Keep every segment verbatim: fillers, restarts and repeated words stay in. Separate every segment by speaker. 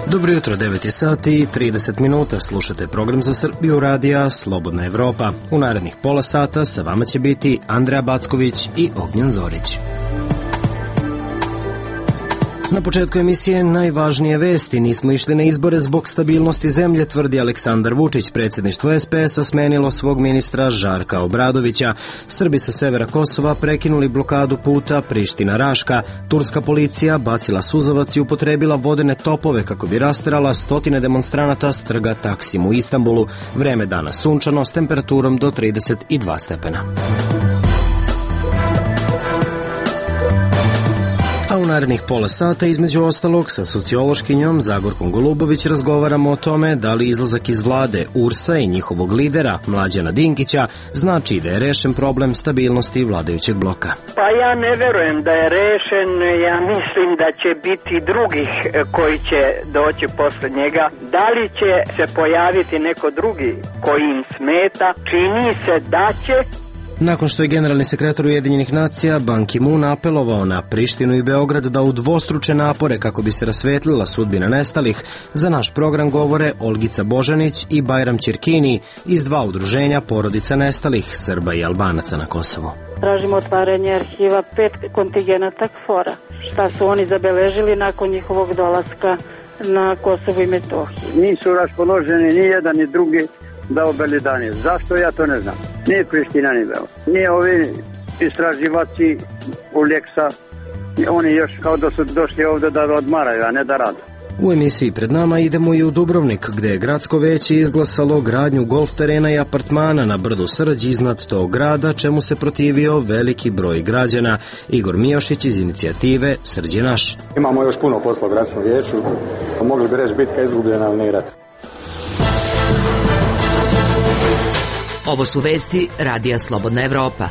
Speaker 1: Dobro jutro, devet sati i trideset minuta, slušate program za Srbiju radija Slobodna Evropa. U narednih pola sata sa vama će biti Andreja Backović i Ognjen Zorić. Na početku emisije najvažnije vesti. Nismo išli na izbore zbog stabilnosti zemlje, tvrdi Aleksandar Vučić. Predsjedništvo es pe es-a smenilo svog ministra Žarka Obradovića. Srbi sa severa Kosova prekinuli blokadu puta Priština-Raška. Turska policija bacila suzavac i upotrebila vodene topove kako bi rasterala stotine demonstranata s trga Taksim u Istanbulu. Vreme dana sunčano s temperaturom do trideset dva stepena. A u narednih pola sata, između ostalog, sa sociološkinjom Zagorkom Golubović razgovaramo o tome da li izlazak iz vlade U R S-a i njihovog lidera Mlađana Dinkića znači da je rešen problem stabilnosti vladajućeg bloka.
Speaker 2: Pa ja ne verujem da je rešen, ja mislim da će biti drugih koji će doći posle njega. Da li će se pojaviti neko drugi koji im smeta, čini se da će.
Speaker 1: Nakon što je generalni sekretar Ujedinjenih nacija Ban Ki-moon apelovao na Prištinu i Beograd da udvostruče napore kako bi se rasvetlila sudbina nestalih, za naš program govore Olgica Božanić i Bajram Ćirkini iz dva udruženja porodica nestalih Srba i Albanaca na Kosovu.
Speaker 3: Tražimo otvaranje arhiva pet kontigenata KFOR-a. Šta su oni zabeležili nakon njihovog dolaska na Kosovo i Metohiju?
Speaker 4: Nisu raspoloženi ni jedan ni drugi da obelidanje. Zašto, ja to ne znam. Nije Priština ni Beograd. Nije ovi istraživači u Leksa, oni još kao da su došli ovde da odmaraju, a ne da rade.
Speaker 1: U emisiji pred nama idemo i u Dubrovnik, gde je gradsko veće izglasalo gradnju golf terena i apartmana na brdu Srđ iznad tog grada, čemu se protivio veliki broj građana. Igor Mijošić iz inicijative Srđ je naš.
Speaker 5: Imamo još puno posla u gradskom vijeću. Mogli bi reći bitka izgubljena, ali ne rat.
Speaker 6: Ovo su vesti radija Slobodna Evropa.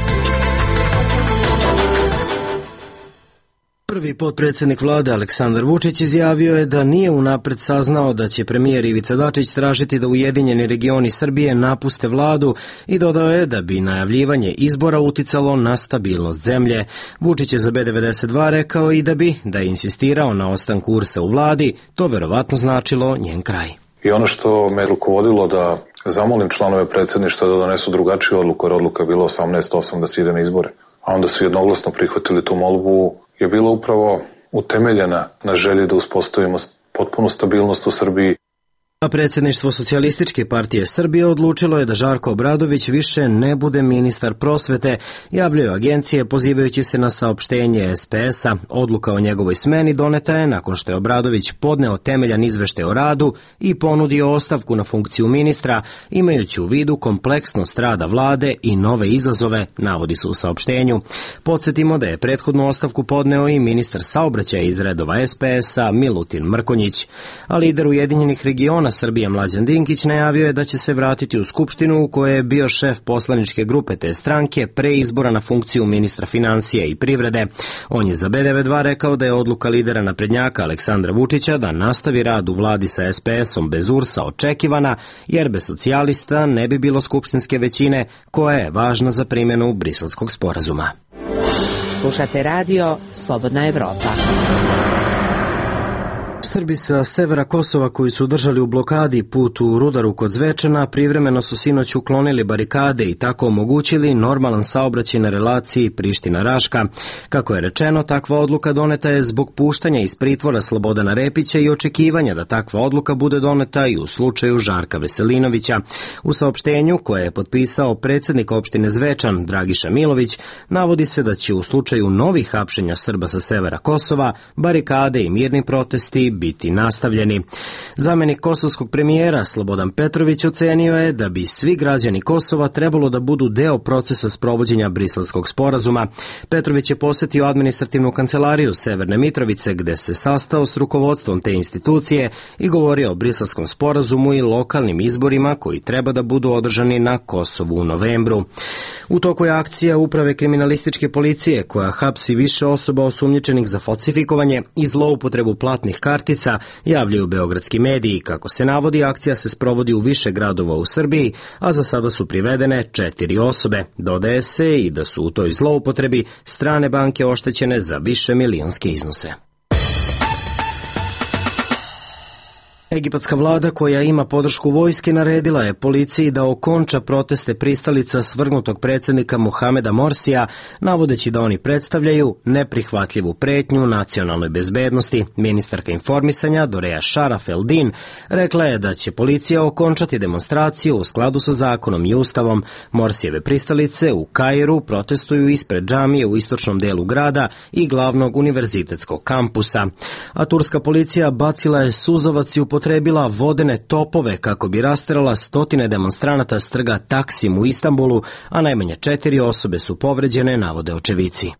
Speaker 1: Prvi potpredsjednik vlade Aleksandar Vučić izjavio je da nije unapred saznao da će premijer Ivica Dačić tražiti da Ujedinjeni regioni Srbije napuste vladu i dodao je da bi najavljivanje izbora uticalo na stabilnost zemlje. Vučić je za be devedeset dva rekao i da bi, da je insistirao na ostanku U R S-a u vladi, to verovatno značilo njen kraj.
Speaker 7: I ono što me rukovodilo da zamolim članove predsjedništva da donesu drugačiju odluku, jer odluka je bila osamnaest osam da se ide na izbore. A onda su jednoglasno prihvatili tu molbu, je bila upravo utemeljena na želji da uspostavimo potpunu stabilnost u Srbiji.
Speaker 1: A predsjedništvo Socijalističke partije Srbije odlučilo je da Žarko Obradović više ne bude ministar prosvete, javljaju agencije pozivajući se na saopštenje es pe es-a. Odluka o njegovoj smeni doneta je nakon što je Obradović podneo temeljan izveštaj o radu i ponudio ostavku na funkciju ministra, imajući u vidu kompleksnost rada vlade i nove izazove, navodi se u saopštenju. Podsjetimo da je prethodnu ostavku podneo i ministar saobraćaja iz redova es pe es-a Milutin Mrkonjić, a lider Ujedinjenih regiona Srbije Mlađan Dinkić najavio je da će se vratiti u Skupštinu u kojoj je bio šef poslaničke grupe te stranke pre izbora na funkciju ministra financija i privrede. On je za be devedeset dva rekao da je odluka lidera naprednjaka Aleksandra Vučića da nastavi rad u vladi sa es pe es-om bez U R S-a očekivana, jer bez socijalista ne bi bilo skupštinske većine koja je važna za primjenu Briselskog sporazuma.
Speaker 6: Slušate radio Slobodna Evropa.
Speaker 1: Srbi sa severa Kosova koji su držali u blokadi put u Rudaru kod Zvečana privremeno su sinoć uklonili barikade i tako omogućili normalan saobraćaj na relaciji Priština-Raška. Kako je rečeno, takva odluka doneta je zbog puštanja iz pritvora Slobodana Repića i očekivanja da takva odluka bude doneta i u slučaju Žarka Veselinovića. U saopštenju koje je potpisao predsjednik opštine Zvečan Dragiša Milović, navodi se da će u slučaju novih hapšenja Srba sa severa Kosova barikade i mirni protesti biti nastavljeni. Zamenik kosovskog premijera Slobodan Petrović ocenio je da bi svi građani Kosova trebalo da budu deo procesa sprovođenja Briselskog sporazuma. Petrović je posetio administrativnu kancelariju Severne Mitrovice, gde se sastao s rukovodstvom te institucije i govorio o Briselskom sporazumu i lokalnim izborima koji treba da budu održani na Kosovu u novembru. U toku je akcija Uprave kriminalističke policije koja hapsi više osoba osumnjičenih za falsifikovanje i zloupotrebu platnih kartica, javljaju beogradski mediji. Kako se navodi, akcija se sprovodi u više gradova u Srbiji, a za sada su privedene četiri osobe. Dodaje se i da su u toj zloupotrebi strane banke oštećene za više milionske iznose. Egipatska vlada, koja ima podršku vojske, naredila je policiji da okonča proteste pristalica svrgnutog predsjednika Mohameda Morsija, navodeći da oni predstavljaju neprihvatljivu pretnju nacionalnoj bezbednosti. Ministarka informisanja Doreja Šaraf Eldin rekla je da će policija okončati demonstraciju u skladu sa zakonom i ustavom. Morsijeve pristalice u Kairu protestuju ispred džamije u istočnom delu grada i glavnog univerzitetskog kampusa. A turska policija bacila je suzavac i upotrebila vodene topove kako bi rasterala stotine demonstranata s trga Taksim u Istanbulu, a najmanje četiri osobe su povređene, navode očevici.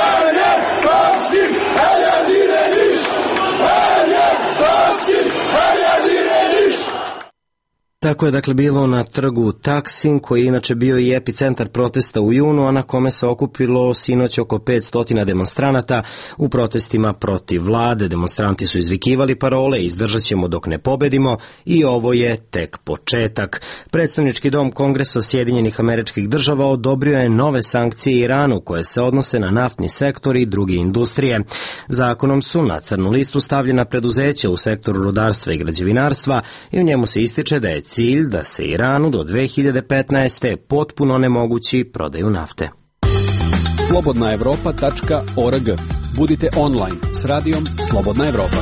Speaker 1: Tako je dakle bilo na trgu Taksim, koji je inače bio i epicentar protesta u junu, a na kome se okupilo sinoć oko petsto demonstranata u protestima protiv vlade. Demonstranti su izvikivali parole "Izdržat ćemo dok ne pobedimo" i "Ovo je tek početak". Predstavnički dom Kongresa Sjedinjenih Američkih Država odobrio je nove sankcije Iranu koje se odnose na naftni sektor i druge industrije. Zakonom su na crnu listu stavljena preduzeća u sektoru rudarstva i građevinarstva i u njemu se ističe da je cilj da se Iranu do dve hiljade petnaeste. potpuno onemogući prodaju nafte.
Speaker 8: slobodna evropa tačka org. Budite online s radijom Slobodna Evropa.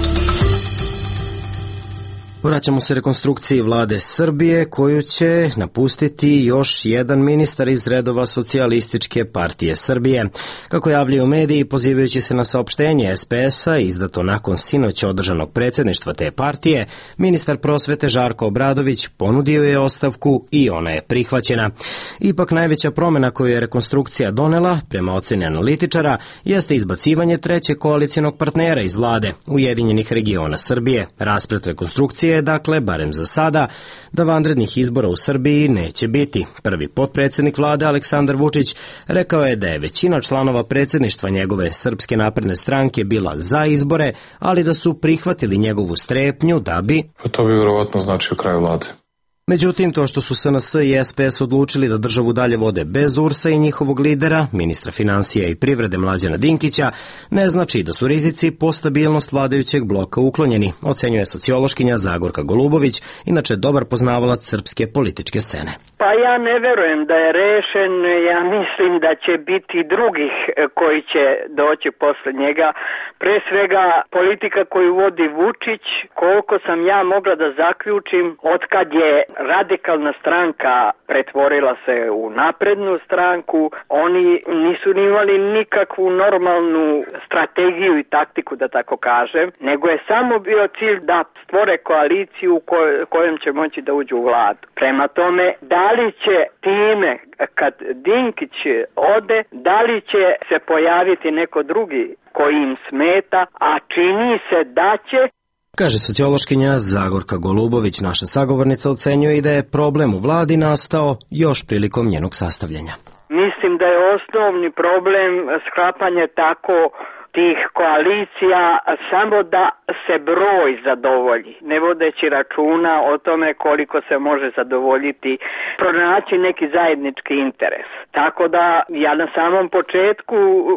Speaker 1: Vraćamo se rekonstrukciji vlade Srbije, koju će napustiti još jedan ministar iz redova Socijalističke partije Srbije. Kako javljaju mediji, pozivajući se na saopštenje es pe es-a izdato nakon sinoć održanog predsjedništva te partije, ministar prosvete Žarko Obradović ponudio je ostavku i ona je prihvaćena. Ipak najveća promjena koju je rekonstrukcija donela, prema oceni analitičara, jeste izbacivanje trećeg koalicionog partnera iz vlade, Ujedinjenih regiona Srbije. Rasplet rekonstrukcije je, dakle, barem za sada, da vanrednih izbora u Srbiji neće biti. Prvi potpredsjednik vlade Aleksandar Vučić rekao je da je većina članova predsjedništva njegove Srpske napredne stranke bila za izbore, ali da su prihvatili njegovu strepnju da bi...
Speaker 7: Pa to bi vjerovatno značio kraj vlade.
Speaker 1: Međutim, to što su es en es i es pe es odlučili da državu dalje vode bez U R S-a i njihovog lidera, ministra financija i privrede Mlađana Dinkića, ne znači da su rizici po stabilnost vladajućeg bloka uklonjeni, ocenjuje sociološkinja Zagorka Golubović, inače dobar poznavalac srpske političke scene.
Speaker 2: Pa ja ne verujem da je rešen, ja mislim da će biti drugih koji će doći posle njega. Pre svega politika koju vodi Vučić, koliko sam ja mogla da zaključim, otkad je radikalna stranka pretvorila se u naprednu stranku, oni nisu imali nikakvu normalnu strategiju i taktiku, da tako kažem, nego je samo bio cilj da stvore koaliciju kojom će moći da uđu u vladu. Prema tome, da li će time, kad Dinkić ode, da li će se pojaviti neko drugi koji im smeta, a čini se da će.
Speaker 1: Kaže sociološkinja Zagorka Golubović. Naša sagovornica ocenjuje i da je problem u vladi nastao još prilikom njenog sastavljanja.
Speaker 2: Mislim da je osnovni problem sklapanje tako tih koalicija samo da se broj zadovolji, ne vodeći računa o tome koliko se može zadovoljiti, pronaći neki zajednički interes. Tako da ja na samom početku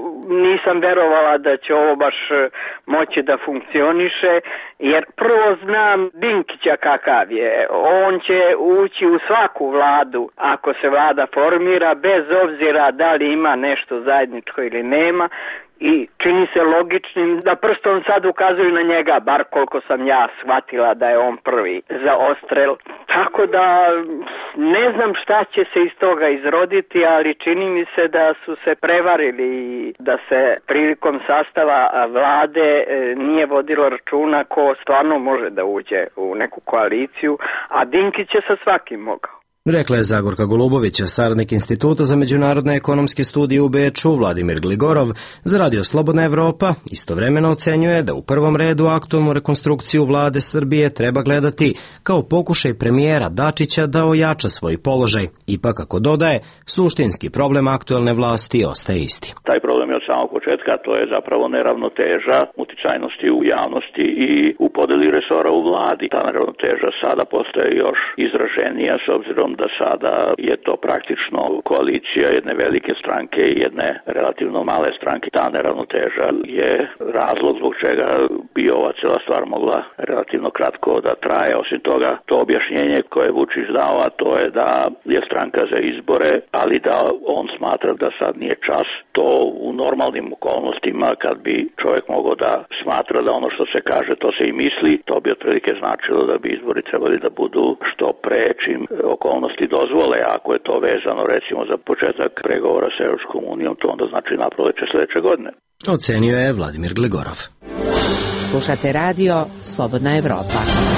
Speaker 2: nisam verovala da će ovo baš moći da funkcioniše, jer prvo znam Dinkića kakav je. On će ući u svaku vladu ako se vlada formira, bez obzira da li ima nešto zajedničko ili nema. I čini se logičnim da prstom sad ukazuju na njega, bar koliko sam ja shvatila da je on prvi za odstrel. Tako da ne znam šta će se iz toga izroditi, ali čini mi se da su se prevarili i da se prilikom sastava vlade nije vodilo računa ko stvarno može da uđe u neku koaliciju, a Dinkić je sa svakim mogao.
Speaker 1: Rekla je Zagorka Golubović, saradnik Instituta za međunarodne ekonomske studije u Beču, Vladimir Gligorov, za Radio Slobodna Evropa. Istovremeno ocenjuje da u prvom redu aktualnu rekonstrukciju vlade Srbije treba gledati kao pokušaj premijera Dačića da ojača svoj položaj. Ipak, ako dodaje, suštinski problem aktualne vlasti ostaje isti.
Speaker 9: Taj problem je od samog početka, to je zapravo neravnoteža uticajnosti u javnosti i u podeli resora u vladi. Ta neravnoteža sada postaje još izraženija s obzirom obzirom da sada je to praktično koalicija jedne velike stranke i jedne relativno male stranke. Ta neravnoteža je razlog zbog čega bi ova cijela stvar mogla relativno kratko da traje. Osim toga, to objašnjenje koje je Vučić dao, a to je da je stranka za izbore, ali da on smatra da sad nije čas. To u normalnim okolnostima, kad bi čovjek mogao da smatra da ono što se kaže, to se i misli, to bi otprilike značilo da bi izbori trebali da budu što pre, čim okolnosti dozvole. Ako je to vezano recimo za početak pregovora sa Europskom unijom, to onda znači na proleće sledeće godine.
Speaker 1: Ocenio je Vladimir Gligorov.
Speaker 6: Slušate radio Slobodna Evropa.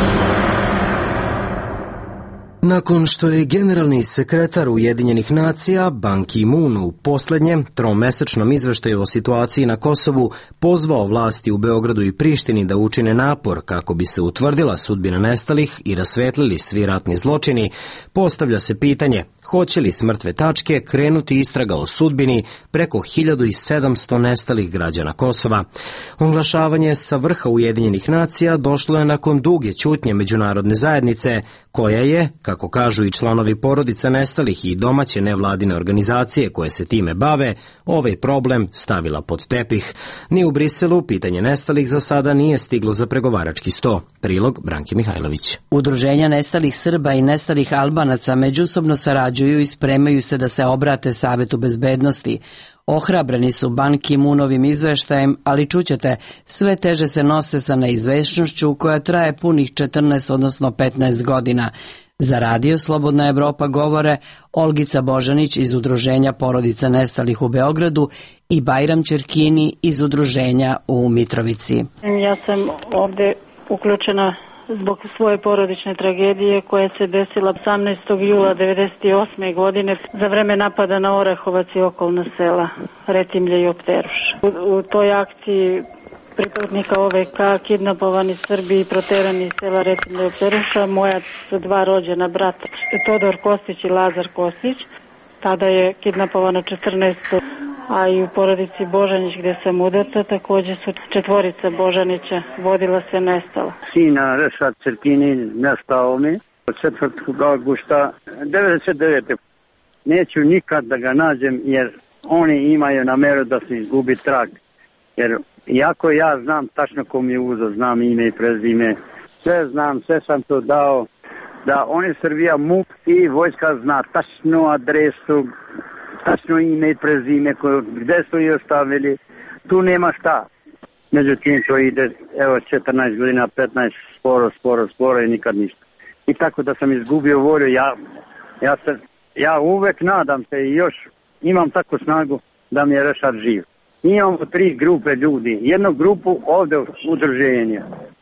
Speaker 1: Nakon što je generalni sekretar Ujedinjenih nacija Ban Ki-moon u posljednjem tromesečnom izveštaju o situaciji na Kosovu pozvao vlasti u Beogradu i Prištini da učine napor kako bi se utvrdila sudbina nestalih i rasvetlili svi ratni zločini, postavlja se pitanje hoće li s mrtve tačke krenuti istraga o sudbini preko hiljadu sedamsto nestalih građana Kosova. Oglašavanje sa vrha Ujedinjenih nacija došlo je nakon duge ćutnje međunarodne zajednice, koja je, kako kažu i članovi porodica nestalih i domaće nevladine organizacije koje se time bave, ovaj problem stavila pod tepih. Ni u Briselu pitanje nestalih za sada nije stiglo za pregovarački sto. Prilog Branke Mihajlović.
Speaker 10: Udruženja nestalih Srba i nestalih Albanaca međusobno sarađuju i spremaju se da se obrate Savetu bezbednosti. Ohrabreni su Ban Ki-moonovim izveštajem, ali čućete, sve teže se nose sa neizvešnošću koja traje punih četrnaest, odnosno petnaest godina. Za radio Slobodna Evropa govore Olgica Božanić iz Udruženja porodica nestalih u Beogradu i Bajram Ćerkini iz Udruženja u Mitrovici.
Speaker 3: Ja sam ovde uključena zbog svoje porodične tragedije koja se desila osamnaestog jula devedeset osme. godine za vreme napada na Orahovac i okolna sela Retimlje i Opteruš. U, u toj akciji pripadnika O V K kidnapovani Srbi i proterani iz sela Retimlje i Opteruša, moja su dva rođena brata, Todor Kostić i Lazar Kostić. Tada je kidnapovano četrnaest, a i u porodici Božanić gde sam udata takođe su četvorica Božanića vodila se nestala.
Speaker 4: Sina Rešad Crkini nestao mi od četvrtog augusta devedeset devete. Neću nikad da ga nađem jer oni imaju nameru da se izgubi trag. Jer iako ja znam tačno ko mi je uzeo, znam ime i prezime, sve znam, sve sam to dao, da oni Srbija M U P i vojska zna tačnu adresu, tačno ime i prezime, gde su ih ostavili, tu nema šta. Međutim, to ide, evo, četrnaest godina, petnaest, sporo, sporo, sporo i nikad ništa. I tako da sam izgubio volju, ja, ja, se, ja uvek nadam se i još imam takvu snagu da mi je Rešad živ. Imamo tri grupe ljudi, jednu grupu ovde u udruženju.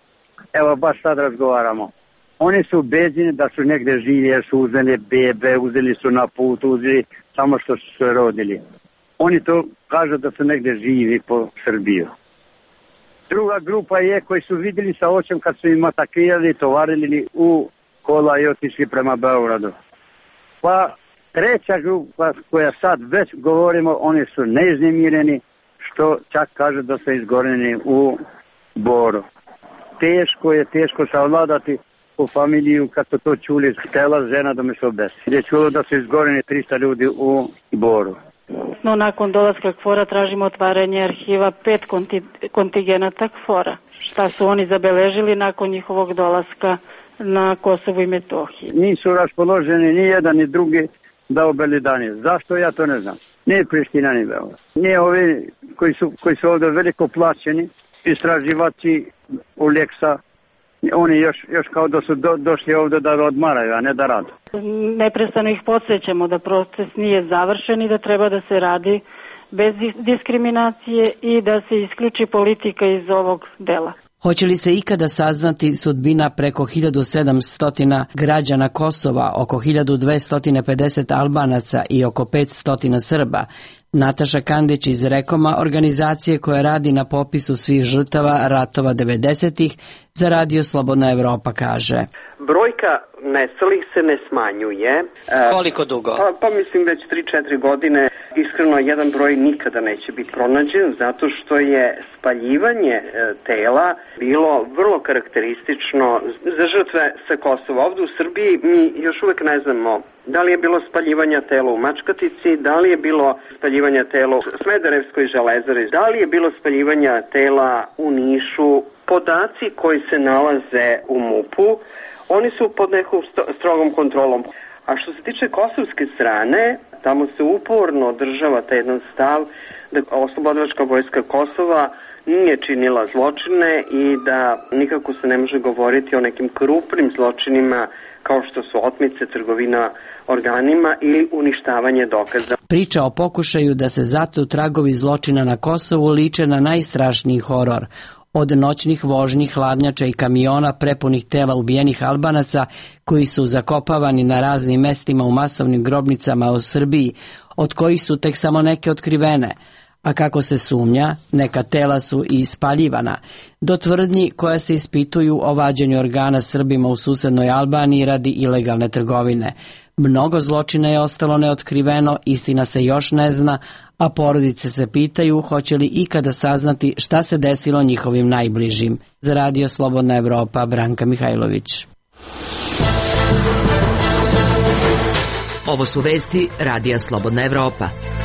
Speaker 4: Evo, baš sad razgovaramo. Oni su ubeđeni da su negde živi jer su uzeli bebe, uzeli su na put, uzeli samo što su se rodili. Oni to kažu da su negde živi po Srbiju. Druga grupa je koji su vidjeli sa očem kad su im atakirali, tovarili u kola i otišli prema Beogradu. Pa treća grupa koja sad već govorimo, oni su neiznemireni, što čak kažu da su izgoreni u Boru. Teško je, teško savladati u familiju, kad su to čuli, htela žena da mi se obesi. Je čulo da su izgoreni tristo ljudi u Boru.
Speaker 3: No, nakon dolaska KFOR-a tražimo otvaranje arhiva pet konti- kontigenata KFOR-a. Šta su oni zabeležili nakon njihovog dolaska na Kosovu i Metohiji?
Speaker 4: Nisu raspoloženi ni jedan ni drugi da obelidanje. Zašto? Ja to ne znam. Nije Priština ni Beograd. Nije ovi koji su, koji su ovdje veliko plaćeni, istraživači u Leksa, oni još, još kao da su do, došli ovdje da odmaraju, a ne da rade.
Speaker 3: Neprestano ih podsjećamo da proces nije završen i da treba da se radi bez diskriminacije i da se isključi politika iz ovog dela.
Speaker 10: Hoće li se ikada saznati sudbina preko hiljadu sedamsto građana Kosova, oko hiljadu dvesta pedeset Albanaca i oko petsto Srba? Nataša Kandić iz Rekoma, organizacije koja radi na popisu svih žrtava ratova devedesetih, za radio Slobodna Evropa kaže.
Speaker 11: Brojka nestalih se ne smanjuje.
Speaker 10: Koliko dugo?
Speaker 11: Pa, pa mislim već tri četiri godine. Iskreno, jedan broj nikada neće biti pronađen zato što je spaljivanje tela bilo vrlo karakteristično za žrtve sa Kosova. Ovdje u Srbiji mi još uvek ne znamo Da li je bilo spaljivanja tela u Mačkatici, da li je bilo spaljivanja tela u Smederevskoj železari, da li je bilo spaljivanja tela u Nišu. Podaci koji se nalaze u MUP-u, oni su pod nekom strogom kontrolom. A što se tiče kosovske strane, tamo se uporno održava taj jedan stav da Oslobodilačka vojska Kosova nije činila zločine i da nikako se ne može govoriti o nekim krupnim zločinima kao što su otmice, trgovina organima ili uništavanje dokaza.
Speaker 10: Priča o pokušaju da se zatru tragovi zločina na Kosovu liče na najstrašniji horor. Od noćnih vožnji, hladnjača i kamiona prepunih tela ubijenih Albanaca koji su zakopavani na raznim mestima u masovnim grobnicama u Srbiji, od kojih su tek samo neke otkrivene, a kako se sumnja, neka tela su i ispaljivana, do tvrdnji koja se ispituju o vađenju organa Srbima u susednoj Albaniji radi ilegalne trgovine. Mnogo zločina je ostalo neotkriveno, istina se još ne zna, a porodice se pitaju hoće li ikada saznati šta se desilo njihovim najbližim. Za Radio Slobodna Evropa, Branka Mihajlović.
Speaker 6: Ovo su vesti Radija Slobodna Evropa.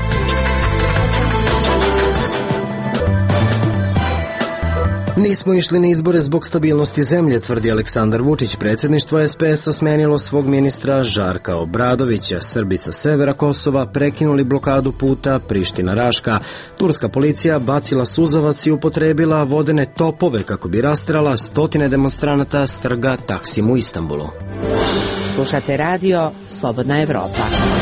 Speaker 1: Nismo išli na izbore zbog stabilnosti zemlje, tvrdi Aleksandar Vučić. Predsjedništvo es pe es-a smenilo svog ministra Žarka Obradovića. Srbi sa severa Kosova prekinuli blokadu puta Priština-Raška. Turska policija bacila suzavac i upotrebila vodene topove kako bi rastrala stotine demonstranata s trga Taksim u Istanbulu.
Speaker 6: Slušate radio Slobodna Evropa.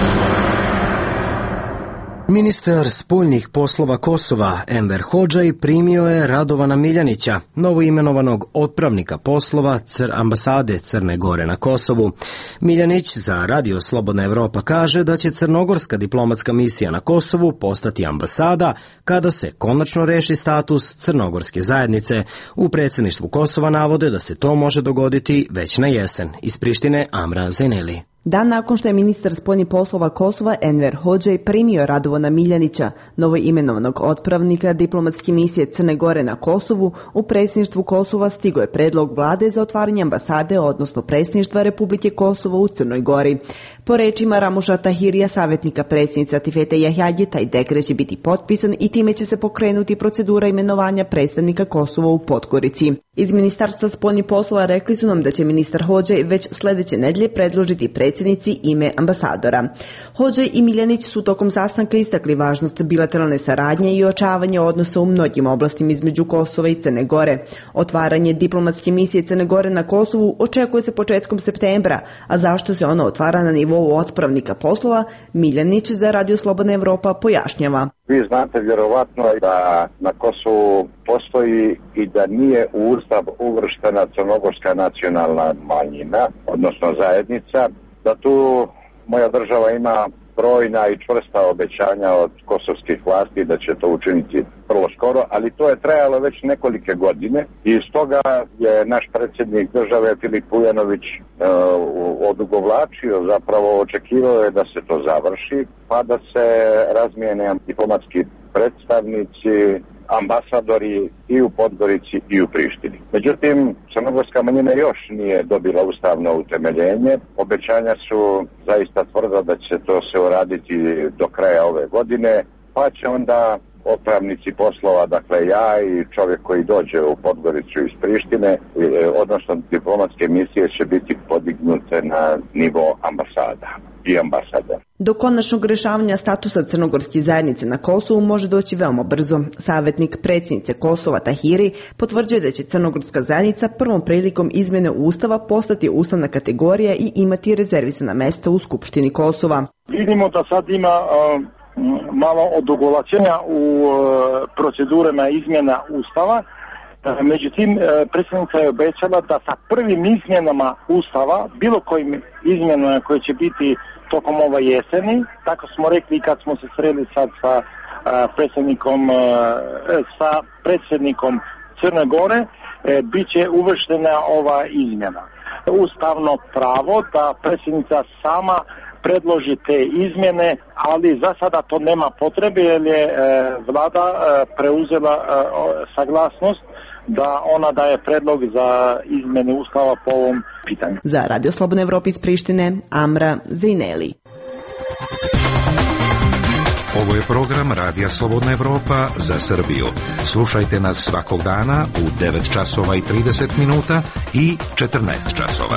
Speaker 1: Ministar spoljnih poslova Kosova Enver Hodžaj primio je Radovana Miljanića, novoimenovanog otpravnika poslova Cr ambasade Crne Gore na Kosovu. Miljanić za Radio Slobodna Evropa kaže da će crnogorska diplomatska misija na Kosovu postati ambasada kada se konačno reši status crnogorske zajednice. U predsjedništvu Kosova navode da se to može dogoditi već na jesen. Iz Prištine Amra Zeneli.
Speaker 12: Dan nakon što je ministar spoljnih poslova Kosova Enver Hodžaj primio Radovana Miljanića, novoimenovanog otpravnika diplomatske misije Crne Gore na Kosovu, u predsjedništvu Kosova stigo je predlog vlade za otvaranje ambasade, odnosno predsjedništva Republike Kosovo u Crnoj Gori. Po rečima Ramuša Tahirija, savjetnika predsjednice Atifete Jahjadje, taj dekret će biti potpisan i time će se pokrenuti procedura imenovanja predstavnika Kosova u Podgorici. Iz Ministarstva spoljnih poslova rekli su nam da će ministar Hodžaj već sljedeće nedelje predložiti predsjednici ime ambasadora. Hodžaj i Miljanić su tokom sastanka istakli važnost bilateralne saradnje i ojačavanje odnosa u mnogim oblastima između Kosova i Crne Gore. Otvaranje diplomatske misije Crne Gore na Kosovu očekuje se početkom septembra, a zašto se ona otvara na nivou otpravnika poslova, Miljanić za Radio Slobodna Evropa pojašnjava.
Speaker 13: Vi znate vjerovatno da na Kosovu postoji i da nije u Ustav uvrštena crnogorska nacionalna manjina, odnosno zajednica, da tu moja država ima brojna i čvrsta obećanja od kosovskih vlasti da će to učiniti vrlo skoro, ali to je trajalo već nekolike godine i stoga je naš predsjednik države Filip Vujanović e, odugovlačio, zapravo očekivao je da se to završi, pa da se razmijene diplomatski predstavnici, ambasadori i u Podgorici i u Prištini. Međutim, crnogorska manjina još nije dobila ustavno utemeljenje. Obećanja su zaista tvrda da će to se uraditi do kraja ove godine, pa će onda otpravnici poslova, dakle ja i čovjek koji dođe u Podgoricu iz Prištine, odnosno diplomatske misije će biti podignute na nivo ambasada i ambasada.
Speaker 12: Do konačnog rješavanja statusa crnogorske zajednice na Kosovu može doći veoma brzo. Savjetnik predsjednice Kosova Tahiri potvrđuje da će crnogorska zajednica prvom prilikom izmjene Ustava postati ustavna kategorija i imati rezervisana mjesta u Skupštini Kosova.
Speaker 14: Vidimo da sad ima uh, malo odugovlačenja u uh, procedurama izmjena Ustava. Međutim, predsjednica je obećala da sa prvim izmjenama Ustava, bilo kojim izmjenama koje će biti tokom ove jeseni, tako smo rekli kad smo se sreli sad sa predsjednikom, sa predsjednikom Crne Gore, bit će uvrštena ova izmjena. Ustavno pravo da predsjednica sama predloži te izmjene, ali za sada to nema potrebe jer je vlada preuzela saglasnost da ona daje predlog za izmene ustava po ovom pitanju.
Speaker 12: Za Radio Slobodna Evropa iz Prištine, Amra Zejneli.
Speaker 15: Ovo je program Radija Slobodna Evropa za Srbiju. Slušajte nas svakog dana u devet časova i trideset minuta i četrnaest časova.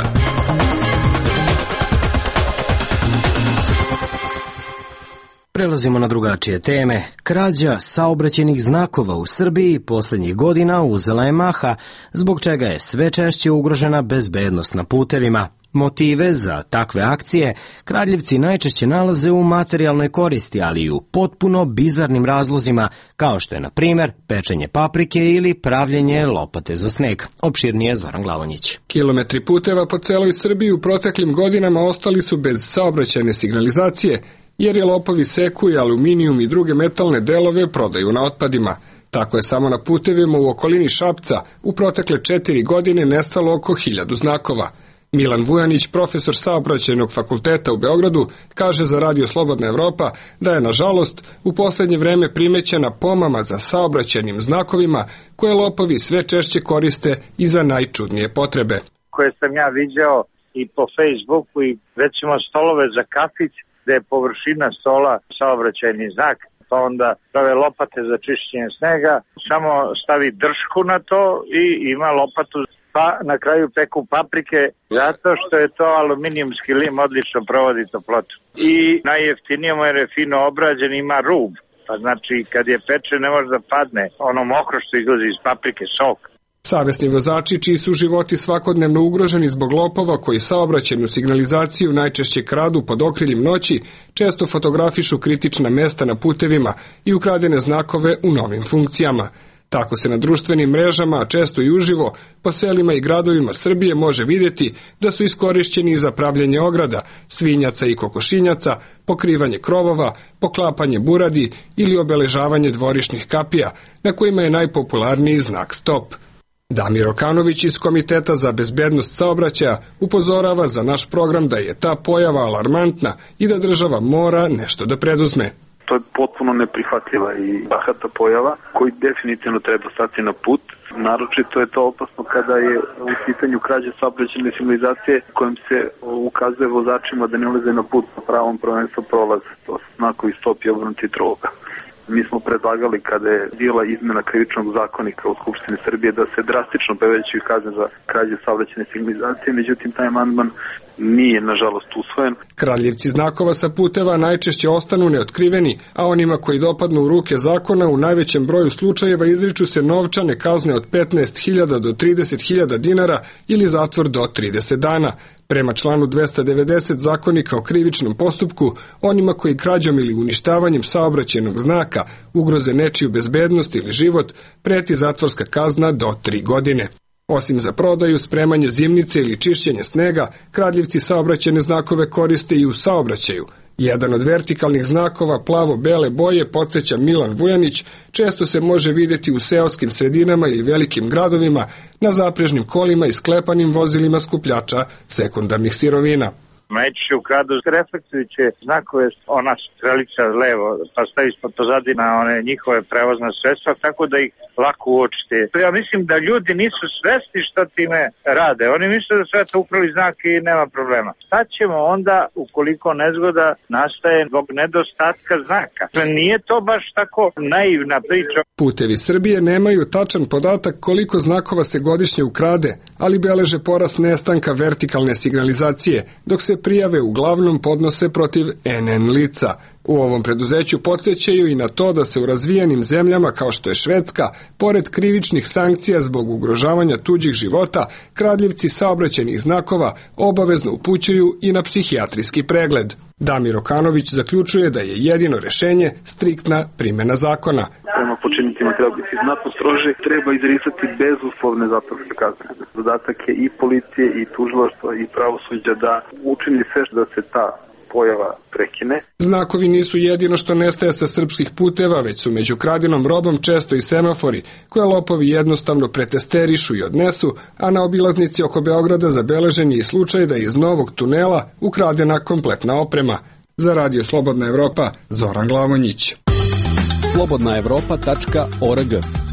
Speaker 1: Prelazimo na drugačije teme. Krađa saobraćajnih znakova u Srbiji posljednjih godina uzela je maha, zbog čega je sve češće ugrožena bezbednost na putevima. Motive za takve akcije kradljivci najčešće nalaze u materijalnoj koristi, ali i u potpuno bizarnim razlozima, kao što je, na primjer, pečenje paprike ili pravljenje lopate za sneg. Opširnije Zoran Glavonjić.
Speaker 16: Kilometri puteva po celoj Srbiji u proteklim godinama ostali su bez saobraćajne signalizacije, jer je lopovi seku i aluminijum i druge metalne delove prodaju na otpadima. Tako je samo na putevima u okolini Šapca u protekle četiri godine nestalo oko hiljadu znakova. Milan Vujanić, profesor saobraćajnog fakulteta u Beogradu, kaže za Radio Slobodna Evropa da je, nažalost, u posljednje vreme primećena pomama za saobraćajnim znakovima koje lopovi sve češće koriste i za najčudnije potrebe.
Speaker 17: Koje sam ja viđao i po Facebooku i recimo stolove za kafić, gde je površina stola saobraćajni znak, pa onda prave lopate za čišćenje snega, samo stavi dršku na to i ima lopatu, pa na kraju peku paprike, zato što je to aluminijumski lim, odlično provodi toplotu. I najjeftinije mu jer je fino obrađen, ima rub, pa znači kad je peče ne može da padne ono mokro što izlazi iz paprike, sok.
Speaker 16: Savesni vozači, čiji su životi svakodnevno ugroženi zbog lopova koji saobraćajnu signalizaciju najčešće kradu pod okriljem noći, često fotografišu kritična mesta na putevima i ukradene znakove u novim funkcijama. Tako se na društvenim mrežama, a često i uživo, po selima i gradovima Srbije može vidjeti da su iskorišćeni za pravljenje ograda, svinjaca i kokošinjaca, pokrivanje krovova, poklapanje buradi ili obeležavanje dvorišnih kapija, na kojima je najpopularniji znak stop. Damir Okanović iz Komiteta za bezbednost saobraćaja upozorava za naš program da je ta pojava alarmantna i da država mora nešto da preduzme.
Speaker 18: To je potpuno neprihvatljiva i bahata pojava koji definitivno treba stati na put. Naročito je to opasno kada je u pitanju krađe saobraćajne signalizacije kojim se ukazuje vozačima da ne ulaze na put na pravom prvenstvu prolaze. To su znakovi stop i obrnuti troga. Mi smo predlagali kada je bila izmena krivičnog zakonika u Skupštini Srbije da se drastično povećaju kazne za krađe saobraćajne signalizacije, međutim taj amandman nije nažalost usvojen.
Speaker 16: Kradljivci znakova sa puteva najčešće ostanu neotkriveni, a onima koji dopadnu u ruke zakona u najvećem broju slučajeva izriču se novčane kazne od petnaest hiljada do trideset hiljada dinara ili zatvor do trideset dana. Prema članu dvesta devedeset Zakonika o krivičnom postupku, onima koji krađom ili uništavanjem saobraćajnog znaka ugroze nečiju bezbednost ili život, preti zatvorska kazna do tri godine. Osim za prodaju, spremanje zimnice ili čišćenje snega, kradljivci saobraćajne znakove koriste i u saobraćaju. Jedan od vertikalnih znakova plavo-bele boje, podsjeća Milan Vujanić, često se može vidjeti u seoskim sredinama ili velikim gradovima na zaprežnim kolima i sklepanim vozilima skupljača sekundarnih sirovina.
Speaker 17: Najčešće ukradu reflektujuće znakove, ona strelica levo, pa stavi ispod pozadi na one njihove prevozna sredstva, tako da ih lako uočite. Ja mislim da ljudi nisu svesni što time rade. Oni misle da sve to ukrali znak i nema problema. Šta ćemo onda ukoliko nezgoda nastaje zbog nedostatka znaka? Nije to baš tako naivna priča.
Speaker 16: Putevi Srbije nemaju tačan podatak koliko znakova se godišnje ukrade, ali beleže porast nestanka vertikalne signalizacije, dok se prijave uglavnom podnose protiv en en lica. U ovom preduzeću podsjećaju i na to da se u razvijenim zemljama kao što je Švedska, pored krivičnih sankcija zbog ugrožavanja tuđih života, kradljivci saobraćajnih znakova obavezno upućuju i na psihijatrijski pregled. Damir Okanović zaključuje da je jedino rešenje striktna primjena zakona.
Speaker 18: Prema počiniteljima treba biti znatno strože, treba izricati bezuslovne zatvorske kazne. Zadatak je i policije, i tužilaštva, i pravosuđa da učini sve da se ta pojava prekine.
Speaker 16: Znakovi nisu jedino što nestaje sa srpskih puteva, već su među kradenom robom često i semafori, koje lopovi jednostavno pretesterišu i odnesu, a na obilaznici oko Beograda zabeležen je i slučaj da je iz novog tunela ukradena kompletna oprema. Za Radio Slobodna Evropa, Zoran Glavonjić.
Speaker 8: slobodna evropa tačka org.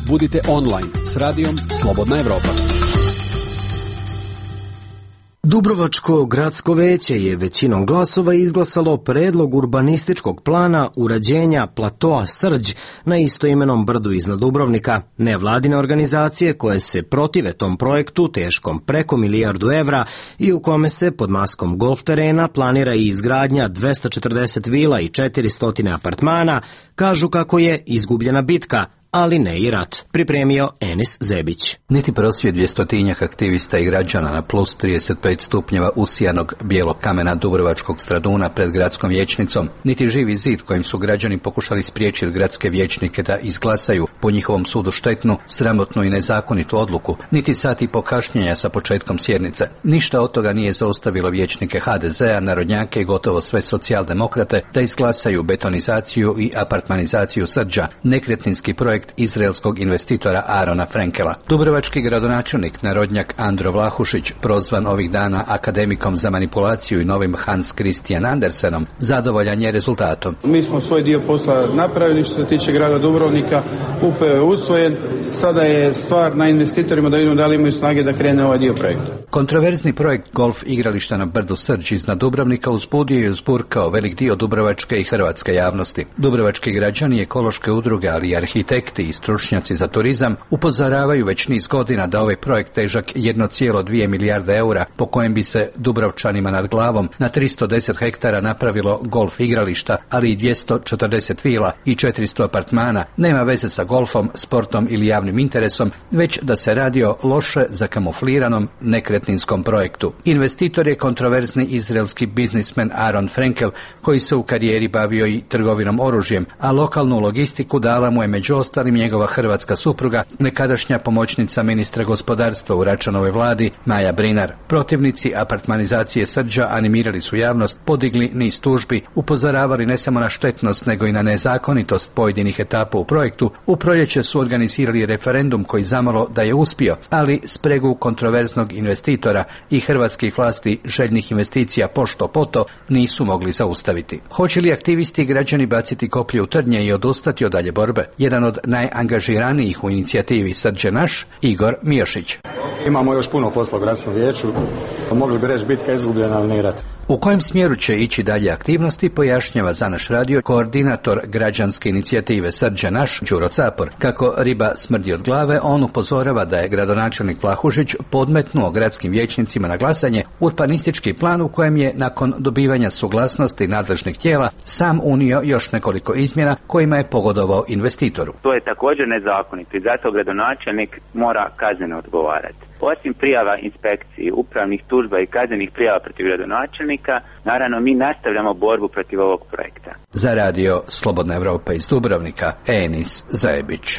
Speaker 8: Budite online s radijom Slobodna Evropa.
Speaker 1: Dubrovačko gradsko veće je većinom glasova izglasalo predlog urbanističkog plana urađenja platoa Srđ na istoimenom brdu iznad Dubrovnika. Nevladine organizacije koje se protive tom projektu teškom preko milijardu evra i u kome se pod maskom golf terena planira i izgradnja dvesta četrdeset vila i četiristo apartmana, kažu kako je izgubljena bitka, ali ne i rat, pripremio Enis Zebić.
Speaker 19: Niti prosvjed dvjestotinjak aktivista i građana na plus trideset pet stupnjeva usijanog bijelog kamena Dubrovačkog Straduna pred gradskom vijećnicom, niti živi zid kojim su građani pokušali spriječiti gradske vijećnike da izglasaju po njihovom sudu štetnu, sramotnu i nezakonitu odluku, niti sati pokašnjenja sa početkom sjednice. Ništa od toga nije zaustavilo vijećnike ha de zea, narodnjake i gotovo sve socijaldemokrate da izglasaju betonizaciju i apartmanizaciju Srđa, nekretninski projekt izraelskog investitora Arona Frenkela. Dubrovački gradonačelnik, narodnjak Andro Vlahušić, prozvan ovih dana akademikom za manipulaciju i novim Hans Christian Andersenom, zadovoljan je rezultatom.
Speaker 20: Mi smo svoj dio posla napravili što se tiče grada Dubrovnika, U P je usvojen, sada je stvar na investitorima da vidimo da li imaju snage da krene ovaj dio projekta.
Speaker 19: Kontroverzni projekt golf igrališta na brdu Srđ iznad Dubrovnika uzbudio i uzburkao velik dio dubrovačke i hrvatske javnosti. Dubrovački građani, ekološke udruge, ali i arhitekti i stručnjaci za turizam upozoravaju već niz godina da ovaj projekt težak jedno zarez dvije milijarde eura, po kojem bi se Dubrovčanima nad glavom na tristo deset hektara napravilo golf igrališta, ali i dvjesto četrdeset vila i četiristo apartmana, nema veze sa golfom, sportom ili javnim interesom, već da se radi o loše zakamufliranom nekretninskom projektu. Investitor je kontroverzni izraelski biznismen Aron Frenkel, koji se u karijeri bavio i trgovinom oružjem, a lokalnu logistiku dala mu je među ostalim njegova hrvatska supruga, nekadašnja pomoćnica ministra gospodarstva u Račanovoj vladi, Maja Brinar. Protivnici apartmanizacije Srđa animirali su javnost, podigli niz tužbi, upozoravali ne samo na štetnost, nego i na nezakonitost pojedinih etapa u projektu. U proljeće su organizirali referendum koji zamalo da je uspio, ali spregu kontroverznog investitora i hrvatskih vlasti željnih investicija pošto poto nisu mogli zaustaviti. Hoće li aktivisti i građani baciti koplje u trnje i odustati od dalje borbe? Jedan od najangažiranijih u inicijativi Srđ je naš, Igor Mijošić.
Speaker 5: Imamo još puno posla u gradskom vijeću, mogli bi reći bitka izgubljena, ali ne rat.
Speaker 19: U kojem smjeru će ići dalje aktivnosti pojašnjava za naš radio koordinator građanske inicijative Srđ je naš, Đuro Capor. Kako riba smrdi od glave, on upozorava da je gradonačelnik Vlahušić podmetnuo gradskim vijećnicima na glasanje urbanistički plan u kojem je nakon dobivanja suglasnosti nadležnih tijela sam unio još nekoliko izmjena kojima je pogodovao investitoru.
Speaker 21: To je također nezakonito i zato gradonačelnik mora kazneno odgovarati. Osim prijava inspekciji, upravnih tužba i kaznenih prijava protiv gradonačelnika, naravno mi nastavljamo borbu protiv ovog projekta.
Speaker 19: Za radio Slobodna Evropa iz Dubrovnika, Enis Zebić.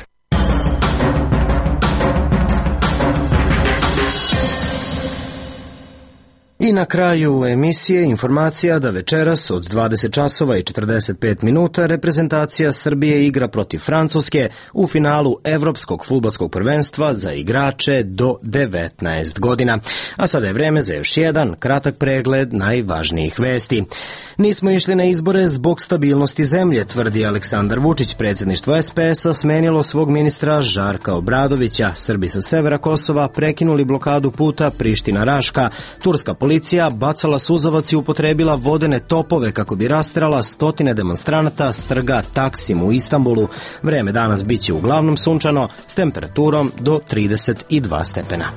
Speaker 1: I na kraju emisije informacija da večeras od dvadeset časova i četrdeset pet minuta reprezentacija Srbije igra protiv Francuske u finalu Evropskog fudbalskog prvenstva za igrače do devetnaest godina. A sada je vreme za još jedan kratak pregled najvažnijih vesti. Nismo išli na izbore zbog stabilnosti zemlje, tvrdi Aleksandar Vučić. Predsjedništvo es pe es a smenilo svog ministra Žarka Obradovića. Srbi sa severa Kosova prekinuli blokadu puta Priština-Raška. Turska policija bacala suzavac i upotrebila vodene topove kako bi rasterala stotine demonstranata s trga Taksim u Istanbulu. Vreme danas biće uglavnom sunčano s temperaturom do trideset dva stepena.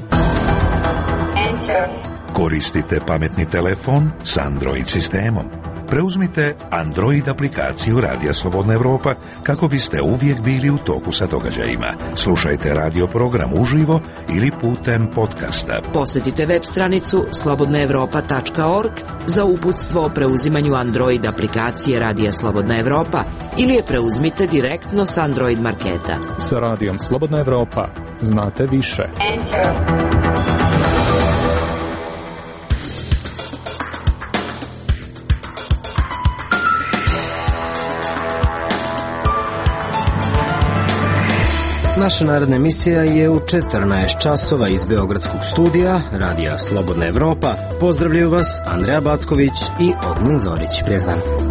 Speaker 15: Koristite pametni telefon s Android sistemom. Preuzmite Android aplikaciju Radija Slobodna Evropa kako biste uvijek bili u toku sa događajima. Slušajte radio program uživo ili putem podcasta.
Speaker 6: Posjetite web stranicu slobodna evropa tačka org za uputstvo o preuzimanju Android aplikacije Radija Slobodna Evropa ili je preuzmite direktno s Android marketa.
Speaker 22: Sa Radijom Slobodna Evropa znate više. Enter.
Speaker 1: Naša naredna emisija je u četrnaest časova iz Beogradskog studija Radija Slobodna Evropa. Pozdravljaju vas Andreja Backović i Ognjen Zorić. Prijatan.